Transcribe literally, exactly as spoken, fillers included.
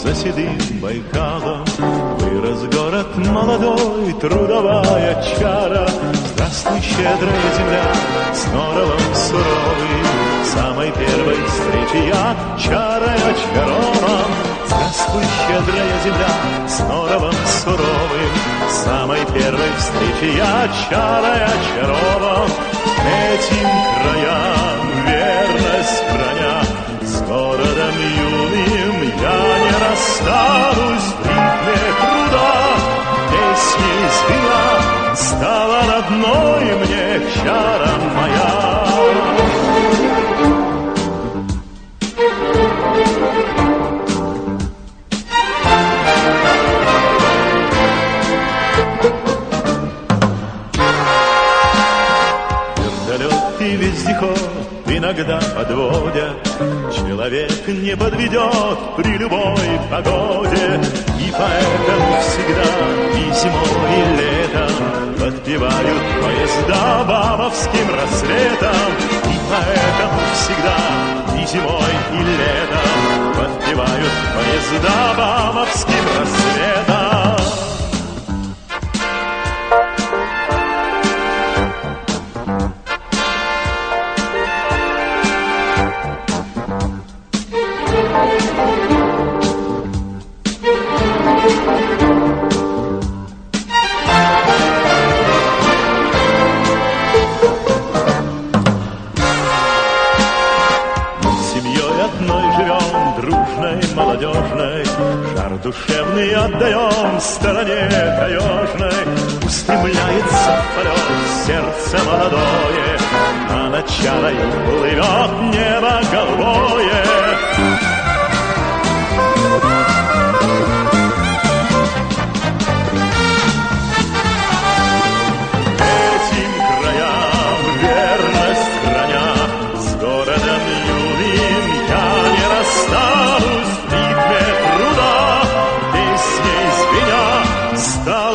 за седым Байкалом вырос город молодой, трудовая чара. Здравствуй, щедрая земля, с норовом суровым, самой первой встречи я чарой очарован. Здравствуй, щедрая земля, с норовом суровым, самой первой встречи я чарой очарован. Этим краям верность храня, с городом юным я не расстанусь. В ритме труда песни звеня стала родной мне чара моя. Вертолет и вездеход иногда подводят, человек не подведет при любой погоде. И поэтому всегда и зимой, и летом подпевают поезда бабовским рассветом. И поэтому всегда и зимой, и летом подпевают поезда бабовским рассветом. Молодежной, жар душевный отдаем стороне таежной. Устремляется полет сердце молодое, а над чарой плывет небо голубое. Этим краям верность храня, с городом юным я не расстанусь. Стала